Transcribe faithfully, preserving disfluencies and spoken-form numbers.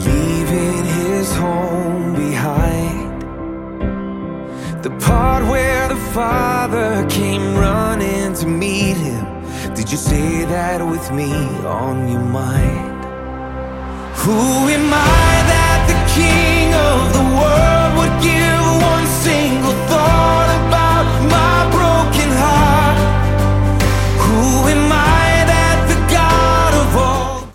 leaving his home behind. The part where the father came running to meet him. Did you say that with me on your mind? Who am I that the king of the world would give